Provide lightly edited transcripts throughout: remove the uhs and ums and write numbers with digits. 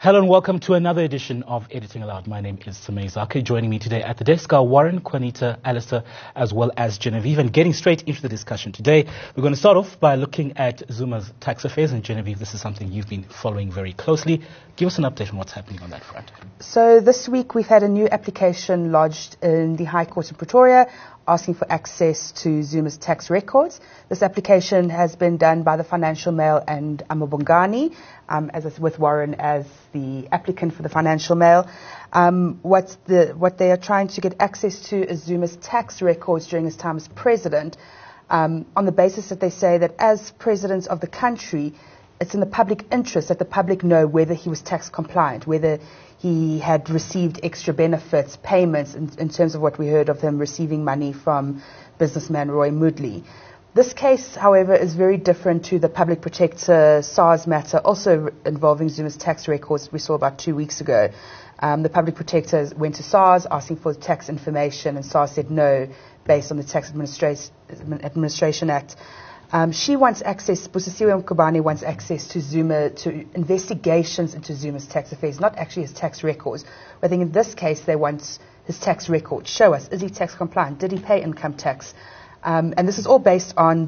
Hello and welcome to another edition of Editing Aloud. My name is Samay Zake. Joining me today at the desk are Warren, Juanita, Alistair, as well as Genevieve. And getting straight into the discussion today, we're going to start off by looking at Zuma's tax affairs. And Genevieve, this is something you've been following very closely. Give us an update on what's happening on that front. So this week we've had a new application lodged in the High Court in Pretoria asking for access to Zuma's tax records. This application has been done by the Financial Mail and Amabongani, with Warren as the applicant for the Financial Mail. What they are trying to get access to is Zuma's tax records during his time as president, on the basis that they say that as president of the country, it's in the public interest that the public know whether he was tax compliant, whether he had received extra benefits, payments, in terms of what we heard of him receiving money from businessman Roy Moodley. This case, however, is very different to the Public Protector SARS matter, also involving Zuma's tax records we saw about 2 weeks ago. The Public Protector went to SARS asking for tax information, and SARS said no, based on the Tax Administration Act. She wants access, Busisiwe Mkhwebane wants access to Zuma, to investigations into Zuma's tax affairs, not actually his tax records. I think in this case they want his tax records. Show us, is he tax compliant? Did he pay income tax? And this is all based on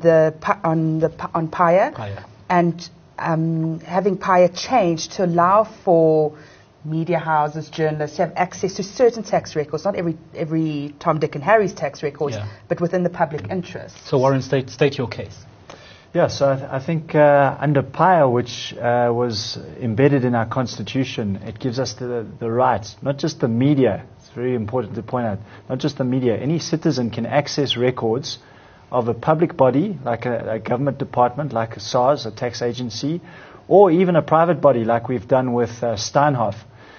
PAIA. And having PAIA changed to allow for media houses, journalists to have access to certain tax records, not every Tom, Dick and Harry's tax records, but within the public interest. So Warren, state your case. Yeah, so I think under PAIA, which was embedded in our constitution, it gives us the right, not just the media, it's very important to point out, not just the media, any citizen can access records of a public body, like a government department, like a SARS, a tax agency, or even a private body, like we've done with Steinhoff,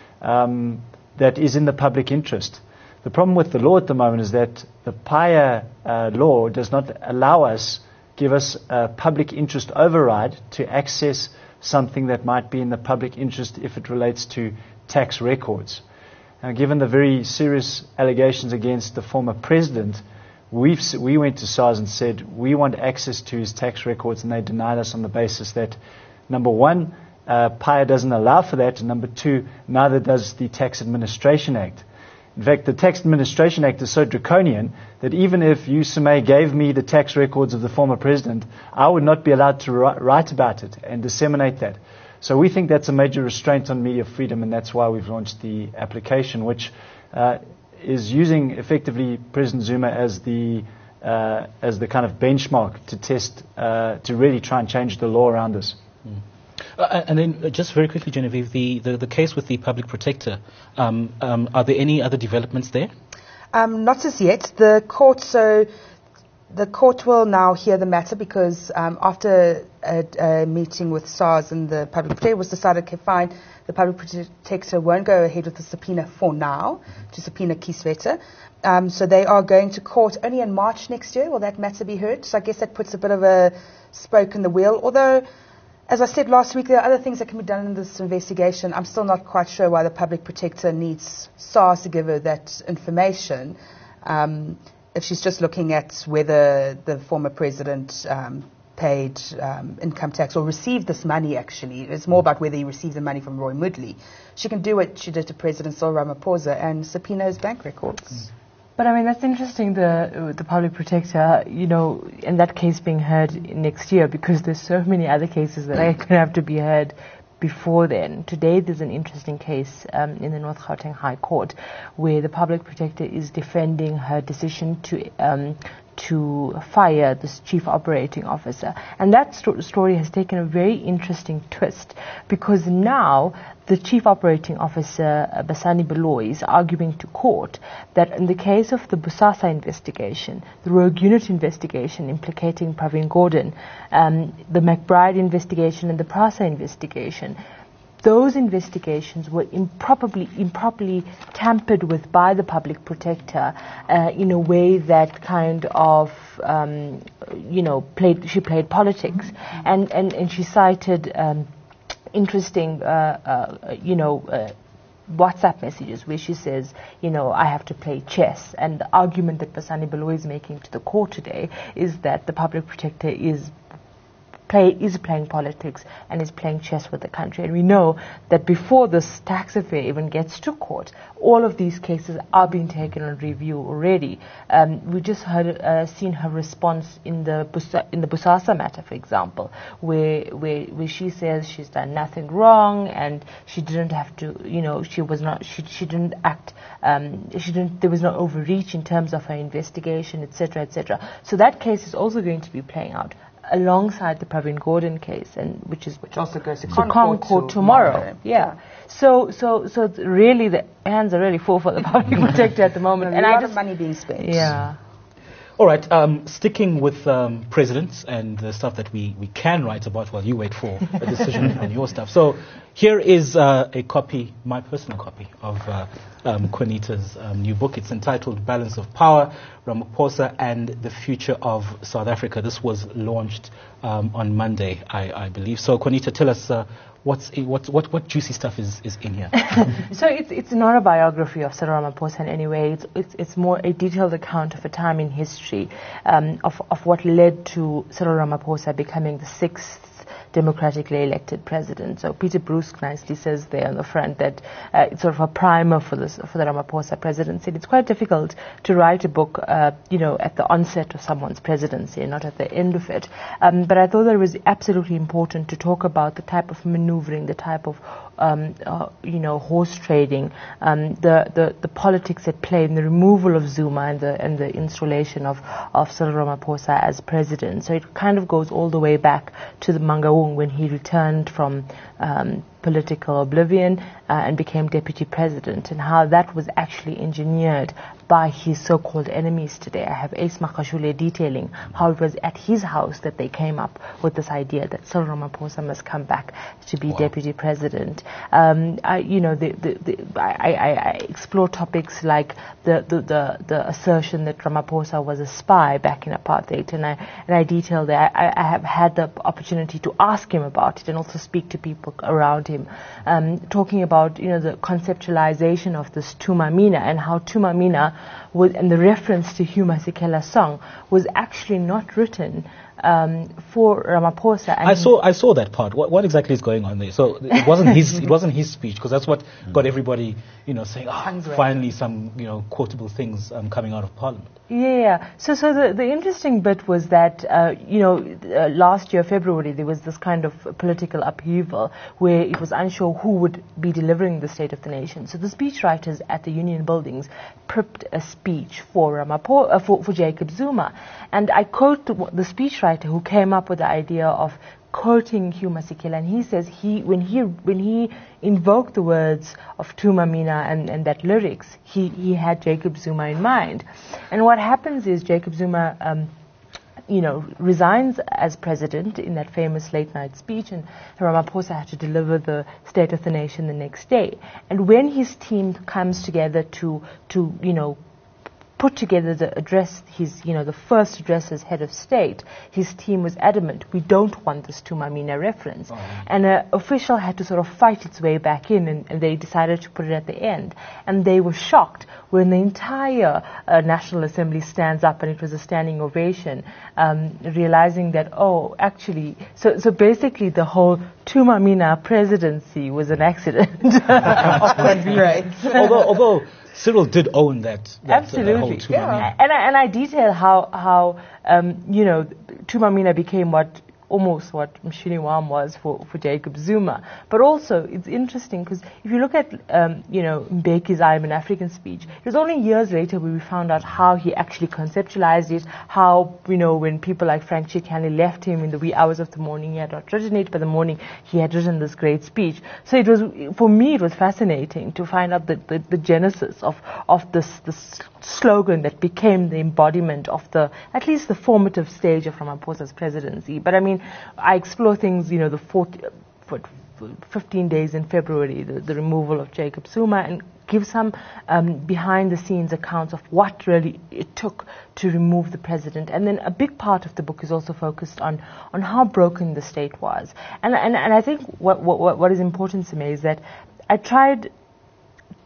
that is in the public interest. The problem with the law at the moment is that the PAIA law does not give us a public interest override to access something that might be in the public interest if it relates to tax records. Now, given the very serious allegations against the former president, we went to SARS and said we want access to his tax records, and they denied us on the basis that, number one, PAIA doesn't allow for that, and number two, neither does the Tax Administration Act. In fact, the Tax Administration Act is so draconian that even if you, Samay, gave me the tax records of the former president, I would not be allowed to write about it and disseminate that. So we think that's a major restraint on media freedom, and that's why we've launched the application, which is using effectively President Zuma as the kind of benchmark to test, to really try and change the law around us. And then just very quickly, Genevieve, the case with the Public Protector, are there any other developments there? Not as yet. The court will now hear the matter because after a meeting with SARS and the Public Protector, it was decided, okay, fine, the Public Protector won't go ahead with the subpoena for now, to subpoena Kieswetter. So they are going to court only in March next year. Will that matter be heard? So I guess that puts a bit of a spoke in the wheel. Although, as I said last week, there are other things that can be done in this investigation. I'm still not quite sure why the Public Protector needs SARS to give her that information. If she's just looking at whether the former president paid income tax or received this money, actually. It's more about whether he received the money from Roy Moodley. She can do what she did to President Cyril Ramaphosa and subpoena his bank records. But I mean, that's interesting, the Public Protector, in that case being heard next year, because there's so many other cases that are going to have to be heard before then. Today there's an interesting case in the North Gauteng High Court where the Public Protector is defending her decision to fire this chief operating officer. And that story has taken a very interesting twist because now the chief operating officer, Basani Baloyi, is arguing to court that in the case of the Bosasa investigation, the rogue unit investigation implicating Pravin Gordhan, the McBride investigation and the Prasa investigation, those investigations were improperly tampered with by the Public Protector in a way that kind of, she played politics. And she cited interesting, WhatsApp messages where she says, I have to play chess. And the argument that Basani Baloyi is making to the court today is that the Public Protector is is playing politics and is playing chess with the country. And we know that before this tax affair even gets to court, all of these cases are being taken on review already. We just seen her response in the Bosasa matter, for example, where she says she's done nothing wrong and she didn't have to, she didn't act, there was no overreach in terms of her investigation, etc., etc. So that case is also going to be playing out alongside the Pravin Gordhan case, and which also goes to Crown Court tomorrow. Yeah. So really the hands are really full for the public protector at the moment, and a lot of money being spent. Yeah. All right, sticking with presidents and the stuff that we can write about while you wait for a decision on your stuff. So here is a copy, my personal copy, of Juanita's new book. It's entitled Balance of Power, Ramaphosa and the Future of South Africa. This was launched on Monday, I believe. So Juanita, tell us what juicy stuff is in here? So it's not a biography of Cyril Ramaphosa in any way. It's more a detailed account of a time in history of what led to Cyril Ramaphosa becoming the 6th democratically elected president. So Peter Bruce nicely says there on the front that it's sort of a primer for the Ramaphosa presidency. It's quite difficult to write a book, at the onset of someone's presidency and not at the end of it. But I thought that it was absolutely important to talk about the type of maneuvering, the type of horse trading, the politics at play in the removal of Zuma and the installation of Cyril Ramaphosa as president. So it kind of goes all the way back to the Mangaung when he returned from political oblivion and became deputy president, and how that was actually engineered by his so-called enemies today. I have Ace Makashule detailing how it was at his house that they came up with this idea that Cyril Ramaphosa must come back to be deputy president. I explore topics like the assertion that Ramaphosa was a spy back in apartheid, and I detail that I have had the opportunity to ask him about it and also speak to people around him, talking about the conceptualization of this Tuma Mina and how Tuma Mina and the reference to Hugh Masekela's song was actually not written for Ramaphosa. And I saw that part. What exactly is going on there? So it wasn't his speech, because that's what got everybody saying, finally some quotable things coming out of Parliament. Yeah. So the interesting bit was that last year February there was this kind of political upheaval where it was unsure who would be delivering the State of the Nation. So the speechwriters at the Union Buildings prepped a speech for for Jacob Zuma, and I quote the speechwriter who came up with the idea of quoting Hugh Masekela, and he says when he invoked the words of Tuma Mina and that lyrics, he had Jacob Zuma in mind. And what happens is Jacob Zuma resigns as president in that famous late night speech, and Ramaphosa had to deliver the State of the Nation the next day. And when his team comes together to put together the address, the first address as head of state, his team was adamant, we don't want this Tuma Mina reference. And an official had to sort of fight its way back in, and they decided to put it at the end. And they were shocked when the entire National Assembly stands up, and it was a standing ovation, realizing that, actually, so basically the whole Tuma Mina presidency was an accident of convenience. Although Cyril did own that absolutely, whole Tuma Mina. And I detail how Tuma Mina became almost what Mshini Wam was for Jacob Zuma. But also, it's interesting because if you look at, Mbeki's I Am an African speech, it was only years later where we found out how he actually conceptualized it, how, when people like Frank Chikane left him in the wee hours of the morning, he had not written it, but the morning he had written this great speech. So it was fascinating to find out the genesis of this slogan that became the embodiment of at least the formative stage of Ramaphosa's presidency. But I mean, I explore things, the 15 days in February, the removal of Jacob Zuma, and give some behind-the-scenes accounts of what really it took to remove the president. And then a big part of the book is also focused on how broken the state was. And I think what is important to me is that I tried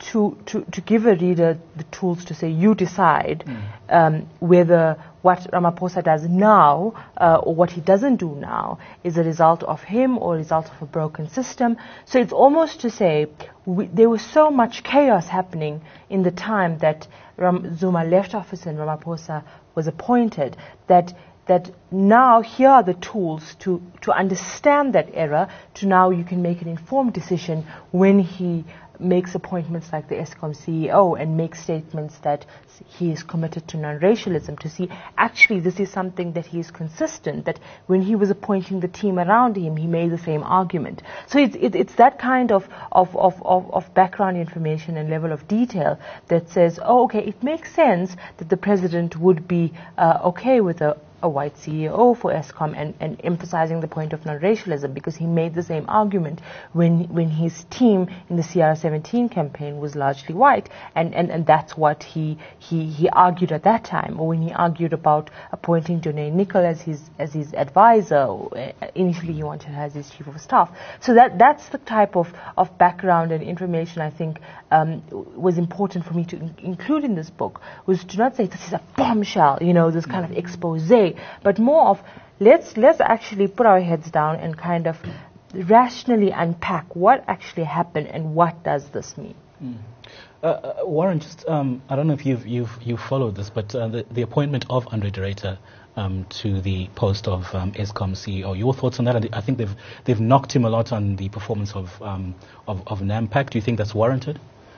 to give a reader the tools to say, you decide whether what Ramaphosa does now or what he doesn't do now is a result of him or a result of a broken system. So it's almost to say there was so much chaos happening in the time that Zuma left office and Ramaphosa was appointed that now here are the tools to understand that error, to now you can make an informed decision when he makes appointments like the Eskom CEO and makes statements that he is committed to non-racialism, to see actually this is something that he is consistent, that when he was appointing the team around him, he made the same argument. So it's that kind of background information and level of detail that says, oh, okay, it makes sense that the president would be okay with a white CEO for Eskom and emphasizing the point of non-racialism, because he made the same argument when his team in the CR17 campaign was largely white, and that's what he argued at that time, or when he argued about appointing Jonay Nicol as his advisor. Initially he wanted her as his chief of staff. So that's the type of background and information I think was important for me to include in this book, was to not say this is a bombshell, this kind of expose, but more of let's actually put our heads down and kind of rationally unpack what actually happened and what does this mean. Warren, just I don't know if you've followed this, but the appointment of Andre de Ruyter to the post of Eskom CEO. Your thoughts on that? I think they've knocked him a lot on the performance of Nampak. Do you think that's warranted?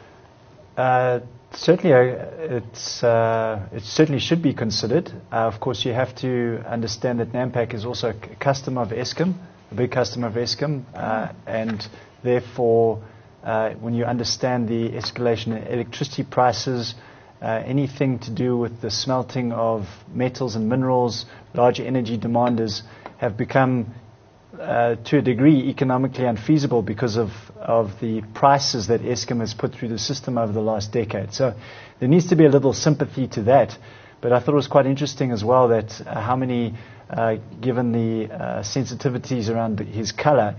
Certainly, it certainly should be considered. Of course, you have to understand that Nampak is also a customer of Eskom, a big customer of Eskom, and therefore, when you understand the escalation in electricity prices, anything to do with the smelting of metals and minerals, large energy demanders have become to a degree economically unfeasible because of the prices that Eskom has put through the system over the last decade. So there needs to be a little sympathy to that. But I thought it was quite interesting as well that how many, given the sensitivities around his color,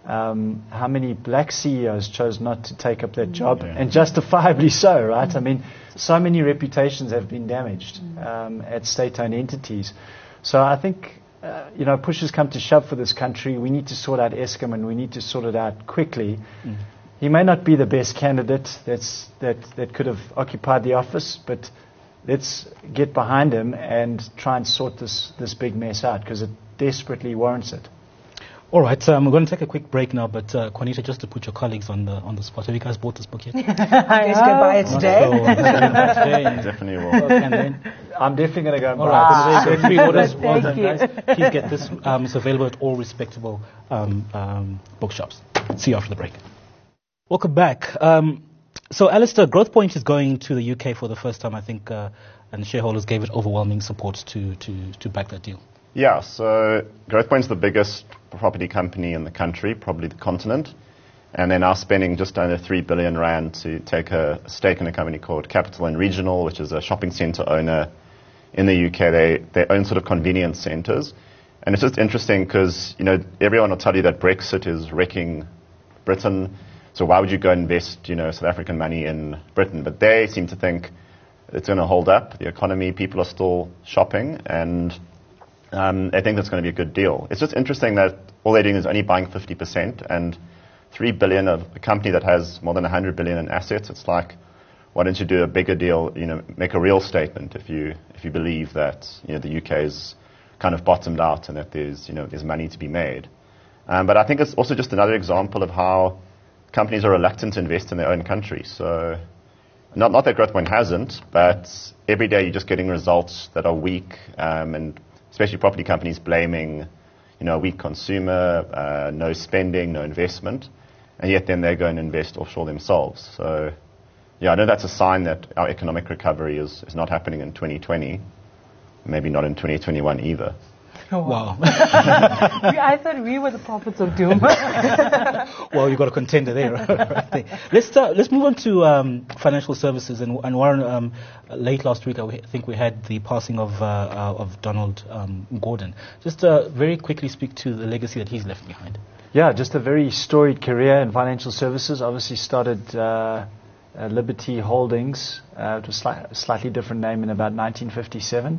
how many black CEOs chose not to take up that job, and justifiably so, right? I mean, so many reputations have been damaged at state-owned entities. So I think push has come to shove for this country. We need to sort out Eskom, and we need to sort it out quickly. He may not be the best candidate that could have occupied the office, but let's get behind him and try and sort this big mess out, because it desperately warrants it. All right, we're going to take a quick break now, but Juanita, just to put your colleagues on the spot, have you guys bought this book yet? You guys can buy it today. Definitely will. I'm definitely going to go and buy it. So pre-orders, well done, guys. Please get this. It's available at all respectable bookshops. See you after the break. Welcome back. So, Alistair, Growthpoint is going to the UK for the first time, I think, and shareholders gave it overwhelming support to back that deal. Yeah, so Growthpoint's the biggest property company in the country, probably the continent, and they're now spending just under 3 billion rand to take a stake in a company called Capital & Regional, which is a shopping centre owner in the UK. They own sort of convenience centres, and it's just interesting because, everyone will tell you that Brexit is wrecking Britain, so why would you go invest, South African money in Britain? But they seem to think it's going to hold up, the economy, people are still shopping, and I think that's going to be a good deal. It's just interesting that all they're doing is only buying 50%, and 3 billion of a company that has more than 100 billion in assets. It's like, why don't you do a bigger deal? Make a real statement if you believe that the UK is kind of bottomed out and that there's money to be made. But I think it's also just another example of how companies are reluctant to invest in their own country. So not that Growthpoint hasn't, but every day you're just getting results that are weak, and especially property companies blaming, a weak consumer, no spending, no investment, and yet then they go and invest offshore themselves. So, I know that's a sign that our economic recovery is not happening in 2020, maybe not in 2021 either. Oh, wow. I thought we were the prophets of doom. Well, you've got a contender there. Right? Let's move on to financial services. And Warren, late last week, I think we had the passing of Donald Gordon. Just very quickly speak to the legacy that he's left behind. Yeah, just a very storied career in financial services. Obviously started Liberty Holdings. It was slightly different name in about 1957,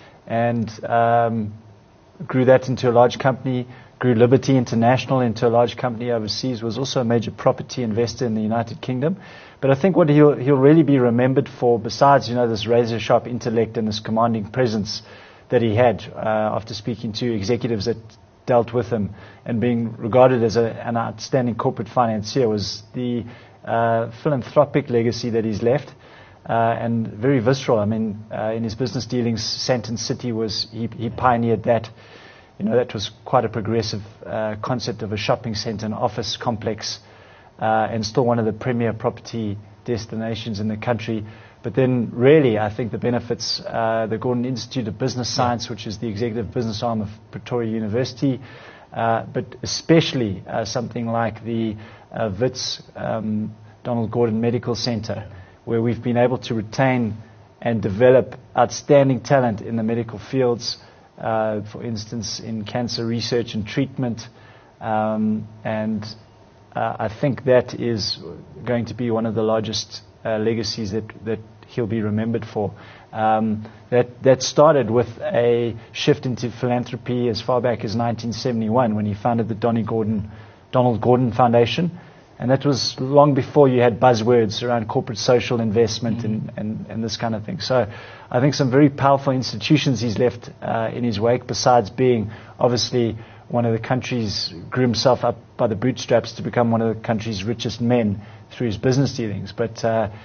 and grew that into a large company. Grew Liberty International into a large company overseas. Was also a major property investor in the United Kingdom. But I think what he'll really be remembered for, besides this razor-sharp intellect and this commanding presence that he had after speaking to executives that dealt with him and being regarded as an outstanding corporate financier, was the philanthropic legacy that he's left, and very visceral. I mean, in his business dealings, Sandton City he pioneered that. That was quite a progressive concept of a shopping centre, an office complex, and still one of the premier property destinations in the country. But then really, I think the benefits, the Gordon Institute of Business Science, which is the executive business arm of Pretoria University, but especially something like the Wits Donald Gordon Medical Centre, where we've been able to retain and develop outstanding talent in the medical fields, for instance, in cancer research and treatment. And I think that is going to be one of the largest legacies that he'll be remembered for. That started with a shift into philanthropy as far back as 1971, when he founded the Donald Gordon Foundation. And that was long before you had buzzwords around corporate social investment and this kind of thing. So I think some very powerful institutions he's left in his wake, besides being obviously one of the country's, grew himself up by the bootstraps to become one of the country's richest men through his business dealings. But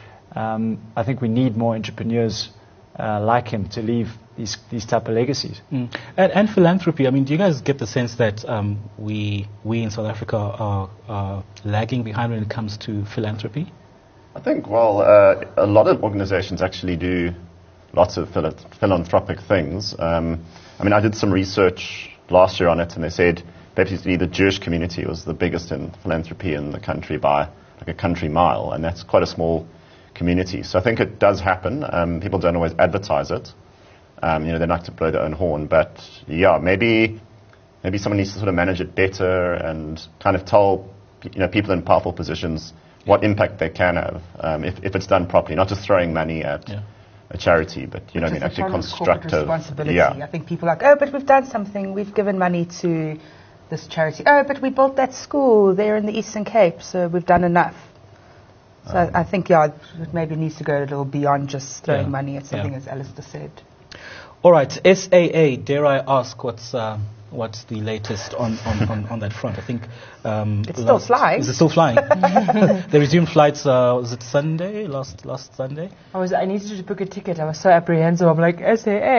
I think we need more entrepreneurs like him to leave these type of legacies. And philanthropy, I mean, do you guys get the sense that we in South Africa are lagging behind when it comes to philanthropy? I think, well, a lot of organizations actually do lots of philanthropic things. I mean, I did some research last year on it, and they said basically the Jewish community was the biggest in philanthropy in the country by like a country mile, and that's quite a small community. So I think it does happen. People don't always advertise it. They like to blow their own horn, but yeah, maybe someone needs to sort of manage it better and kind of tell people in powerful positions what impact they can have if it's done properly, not just throwing money at a charity, but actually constructive responsibility. Yeah. I think people are like, oh, but we've done something, we've given money to this charity. Oh, but we built that school there in the Eastern Cape, so we've done enough. So I think it maybe needs to go a little beyond just throwing money at something, as Alistair said. All right, SAA, dare I ask what's the latest on that front? I think it's still flying. Is it still flying? They resumed flights. Was it Sunday? Last Sunday? I needed to book a ticket. I was so apprehensive. I'm like,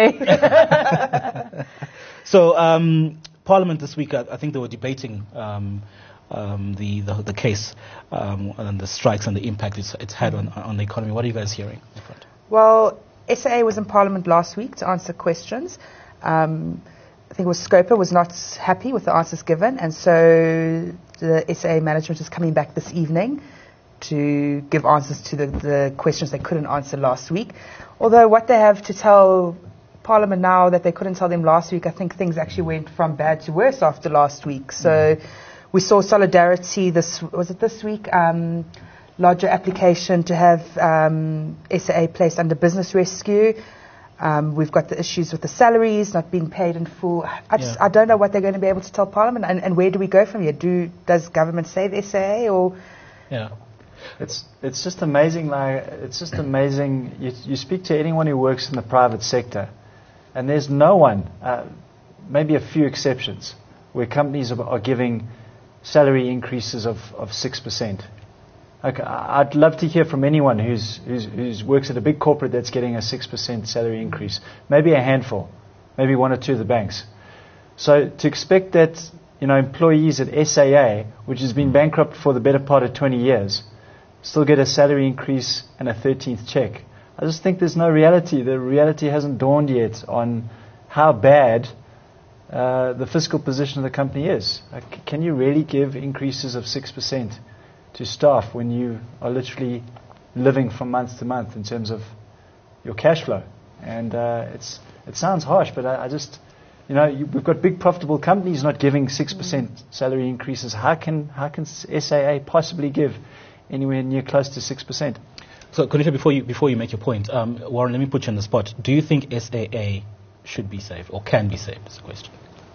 SAA. So Parliament this week, I think they were debating the case and the strikes and the impact it's had on the economy. What are you guys hearing? Well, SAA was in Parliament last week to answer questions. I think it was Scopa was not happy with the answers given, and so the SAA management is coming back this evening to give answers to the questions they couldn't answer last week. Although what they have to tell Parliament now that they couldn't tell them last week, I think things actually went from bad to worse after last week. So we saw Solidarity this week, larger application to have SAA placed under business rescue. We've got the issues with the salaries not being paid in full. I don't know what they're going to be able to tell Parliament, and where do we go from here? Does government save SAA or? Yeah, it's just amazing. It's just amazing. You speak to anyone who works in the private sector, and there's no one, maybe a few exceptions, where companies are giving salary increases of 6%. Okay, I'd love to hear from anyone who's works at a big corporate that's getting a 6% salary increase. Maybe a handful, maybe one or two of the banks. So to expect that employees at SAA, which has been bankrupt for the better part of 20 years, still get a salary increase and a 13th check. I just think there's no reality. The reality hasn't dawned yet on how bad the fiscal position of the company is. Can you really give increases of 6% to staff when you are literally living from month to month in terms of your cash flow? And it sounds harsh, but I just, we've got big profitable companies not giving 6% salary increases. How can SAA possibly give anywhere near close to 6%? So, Konisha, before you make your point, Warren, let me put you on the spot. Do you think SAA should be saved or can be saved? Is the question.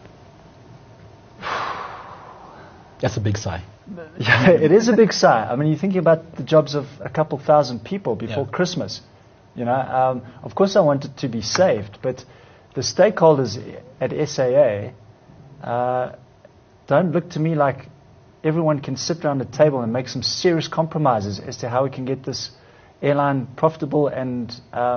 That's a big sigh. Yeah, it is a big sigh. I mean, you're thinking about the jobs of a couple thousand people before Yeah. Christmas. You know, of course I want it to be saved, but the stakeholders at SAA don't look to me like everyone can sit around a table and make some serious compromises as to how we can get this airline profitable and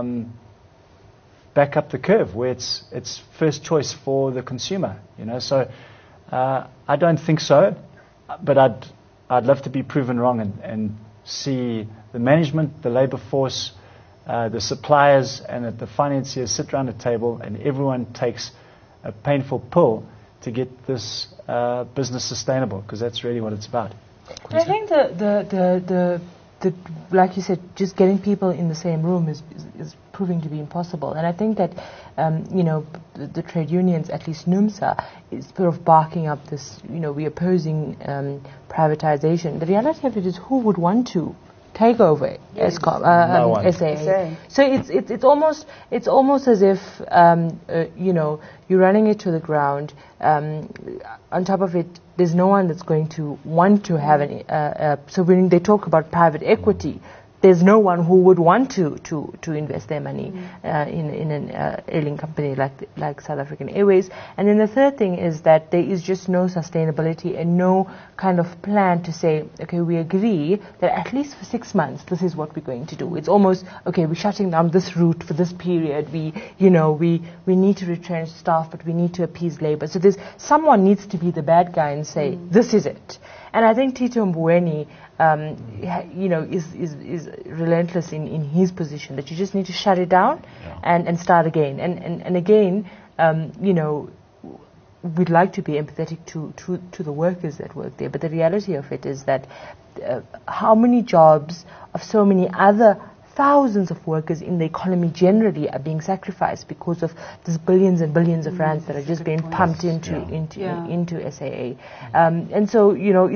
back up the curve where it's first choice for the consumer. You know, so I don't think so, but I'd love to be proven wrong and see the management, the labour force, the suppliers, and the financiers sit around a table and everyone takes a painful pill to get this business sustainable, because that's really what it's about. And I think the like you said, just getting people in the same room is proving to be impossible. And I think that the trade unions, at least NUMSA, is sort of barking up this. We're opposing privatization. The reality of it is, who would want to take over Eskom, No one. SAA? So it's almost as if you're running it to the ground. On top of it, there's no one that's going to want to have so when they talk about private equity, there's no one who would want to invest their money in an airline company like South African Airways. And then the third thing is that there is just no sustainability and no kind of plan to say, okay, we agree that at least for 6 months this is what we're going to do. It's almost, okay, we're shutting down this route for this period. We need to retrench staff, but we need to appease labor. So someone needs to be the bad guy and say, this is it. And I think Tito Mboweni, is relentless in his position, that you just need to shut it down and start again. And again, we'd like to be empathetic to the workers that work there, but the reality of it is that how many jobs of so many other thousands of workers in the economy generally are being sacrificed because of these billions and billions of rands that are just being pumped into SAA. And so,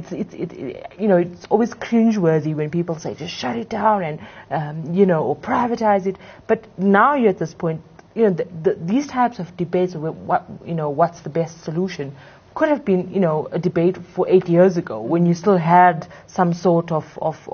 it's always cringeworthy when people say, just shut it down and, or privatize it. But now you're at this point, these types of debates of what's the best solution could have been, a debate for 8 years ago when you still had some sort of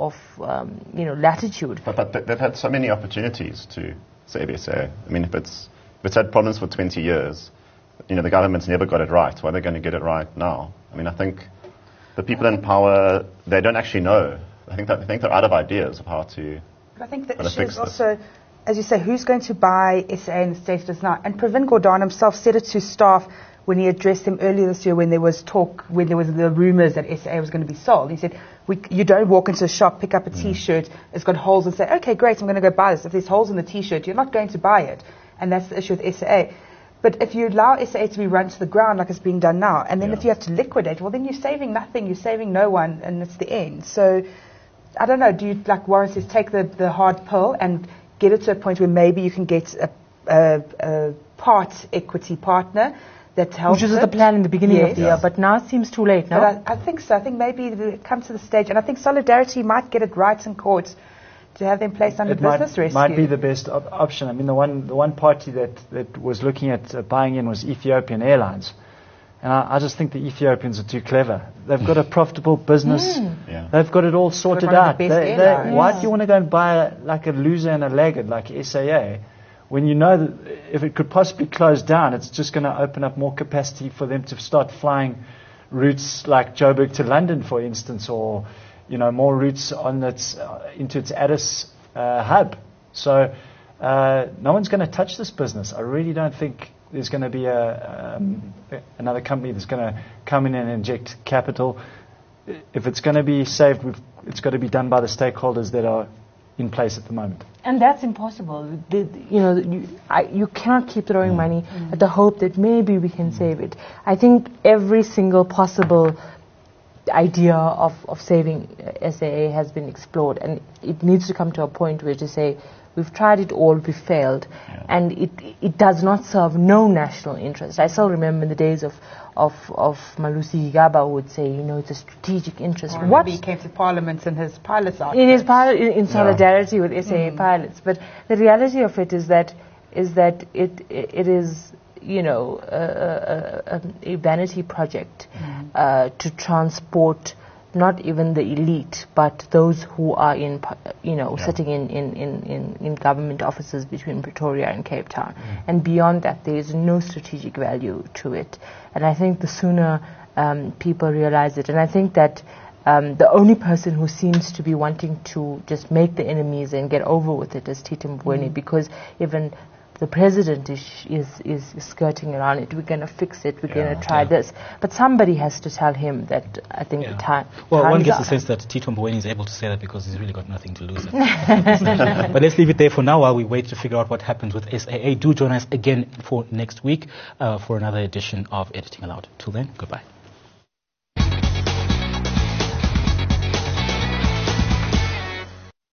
latitude. But they've had so many opportunities to save SA. I mean, if it's had problems for 20 years, the government's never got it right. Why are they going to get it right now? I mean, I think the people in power, they don't actually know. I think they're out of ideas of how to. But I think the issue is also, as you say, who's going to buy SA and the state does not. And Pravin Gordhan himself said it to staff when he addressed them earlier this year when there was the rumours that SA was going to be sold. He said, you don't walk into a shop, pick up a T-shirt, it's got holes, and say, okay, great, I'm going to go buy this. If there's holes in the T-shirt, you're not going to buy it. And that's the issue with SA. But if you allow SA to be run to the ground like it's being done now, and then if you have to liquidate, well, then you're saving nothing, you're saving no one, and it's the end. So, I don't know, do you, like Warren says, take the hard pill and get it to a point where maybe you can get a part equity partner that helps. Which was the plan in the beginning of the year, but now it seems too late, no? But I think so. I think maybe it comes to the stage, and I think Solidarity might get it right in court to have them placed under business rescue. Might be the best option. I mean, the one party that was looking at buying in was Ethiopian Airlines. And I just think the Ethiopians are too clever. They've got a profitable business. They've got it all sorted out. Why do you want to go and buy like a loser and a laggard like SAA when you know that if it could possibly close down, it's just going to open up more capacity for them to start flying routes like Joburg to London, for instance, or more routes on into its Addis hub. So no one's going to touch this business. I really don't think there's going to be another company that's going to come in and inject capital. If it's going to be saved, it's got to be done by the stakeholders that are in place at the moment. And that's impossible. You cannot keep throwing money at the hope that maybe we can save it. I think every single possible idea of saving SAA has been explored, and it needs to come to a point where to say We've tried it all, we failed. And it does not serve no national interest. I still remember in the days of Malusi Gigaba who would say, it's a strategic interest. What he came to Parliament in his pilots outfit. In solidarity with SAA pilots. But the reality of it is that it is, a vanity project to transport not even the elite, but those who are sitting in government offices between Pretoria and Cape Town. And beyond that, there is no strategic value to it. And I think the sooner people realize it, and I think that the only person who seems to be wanting to just make the enemies and get over with it is Tito Mboweni, because even the president is skirting around it. We're going to fix it. We're going to try this. But somebody has to tell him that I think the time. Well, one gets the sense that Tito Mboweni is able to say that because he's really got nothing to lose. But let's leave it there for now while we wait to figure out what happens with SAA. Do join us again for next week for another edition of Editing Aloud. Till then, goodbye.